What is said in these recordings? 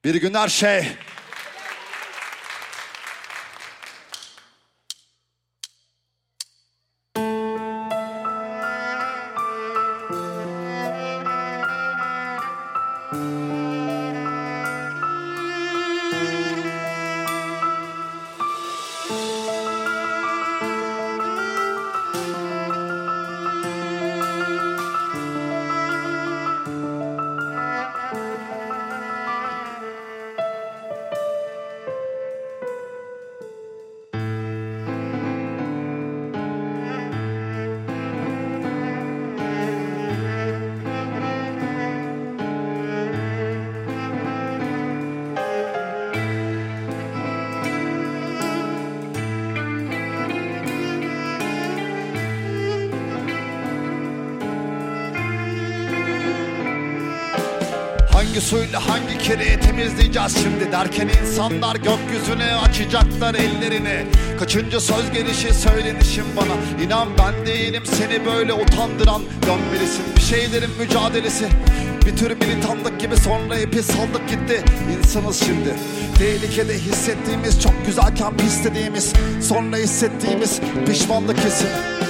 Bir gün her şey. Hangi suyla hangi kireyi temizleyeceğiz şimdi derken insanlar gökyüzüne açacaklar ellerini. Kaçıncı söz gelişi söylenişim bana, İnan ben değilim seni böyle utandıran. Dön birisin, bir şeylerin mücadelesi, bir tür militanlık gibi sonra ipi saldık gitti. İnsanız şimdi, tehlikede hissettiğimiz çok güzelken pislediğimiz, sonra hissettiğimiz pişmanlık hissi.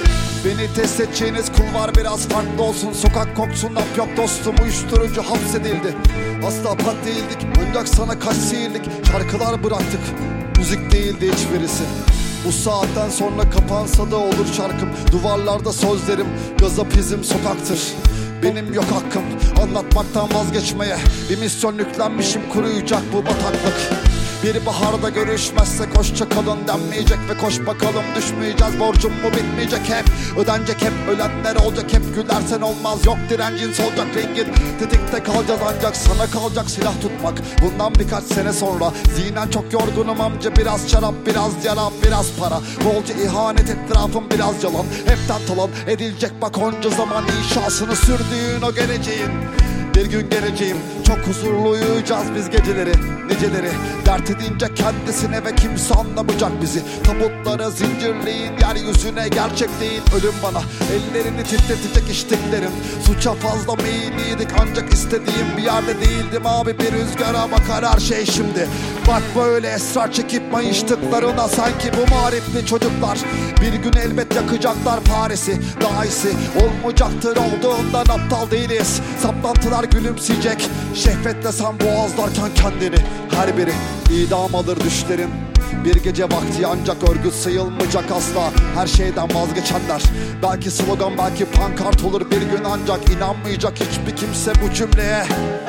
Beni test edeceğiniz kulvar biraz farklı olsun. Sokak koksun laf yok dostum, uyuşturucu hapsedildi. Asla pat değildik ancak sana kaç sihirlik şarkılar bıraktık. Müzik değildi hiçbirisi. Bu saatten sonra kapansa da olur şarkım. Duvarlarda sözlerim, gazap izim sokaktır. Benim yok hakkım anlatmaktan vazgeçmeye. Bir misyon yüklenmişim, kuruyacak bu bataklık. Bir baharda görüşmezsek hoşça kalın denmeyecek ve koş bakalım düşmeyeceğiz. Borcum mu bitmeyecek hep, ödenecek hep, ölenler olacak hep. Gülersen olmaz, yok direncin solacak rengin. Tetikte kalacağız ancak sana kalacak silah tutmak. Bundan birkaç sene sonra zihnen çok yorgunum amca. Biraz şarap, biraz yara, biraz para, bolca ihanet, etrafım biraz yalan. Hepten talan edilecek bak onca zaman inşasını sürdüğün o geleceğin. Bir gün geleceğim, çok huzurlu uyuyacağız biz geceleri, niceleri. Dert edince kendisine ve kimse anlamayacak bizi. Tabutları zincirleyin yeryüzüne, gerçek değil ölüm bana. Ellerini titretecek içtiklerim. Suça fazla meyilliydik ancak istediğim bir yerde değildim abi. Bir rüzgara bakar her şey şimdi. Bak böyle esrar çekip mayıştıklarına sanki bu marifli çocuklar. Bir gün elbet yakacaklar Paris'i, daha iyisi olmayacaktır olduğundan aptal değiliz. Saplantılar gülümseyecek, şehvetle sen boğazlarken kendini. Her biri idam alır düşlerin. Bir gece vakti ancak örgüt sayılmayacak asla. Her şeyden vazgeçenler, belki slogan belki pankart olur bir gün ancak. İnanmayacak hiçbir kimse bu cümleye.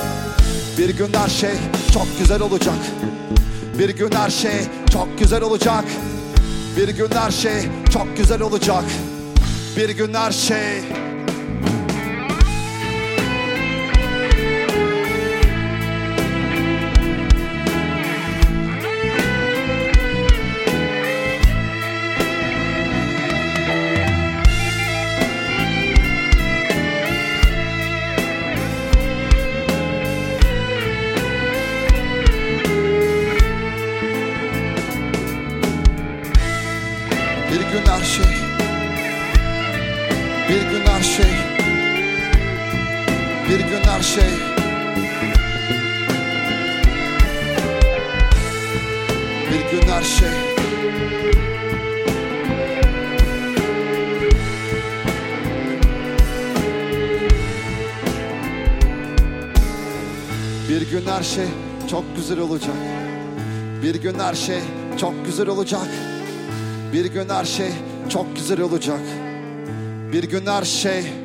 Bir gün her şey çok güzel olacak. Bir gün her şey çok güzel olacak. Bir gün her şey çok güzel olacak. Bir gün her şey. Bir gün her şey, bir gün her şey, bir gün her şey, bir gün her şey. Bir gün her şey çok güzel olacak. Bir gün her şey çok güzel olacak. Bir gün her şey çok güzel olacak. Bir gün her şey